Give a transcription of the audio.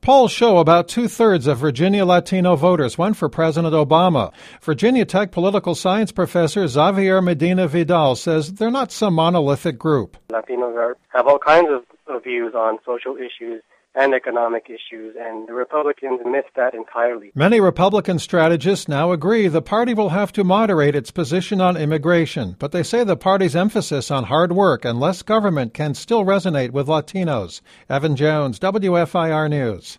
Polls show about two-thirds of Virginia Latino voters went for President Obama. Virginia Tech political science professor Xavier Medina Vidal says they're not some monolithic group. Latinos have all kinds of views on social issues and economic issues, and the Republicans miss that entirely. Many Republican strategists now agree the party will have to moderate its position on immigration, but they say the party's emphasis on hard work and less government can still resonate with Latinos. Evan Jones, WFIR News.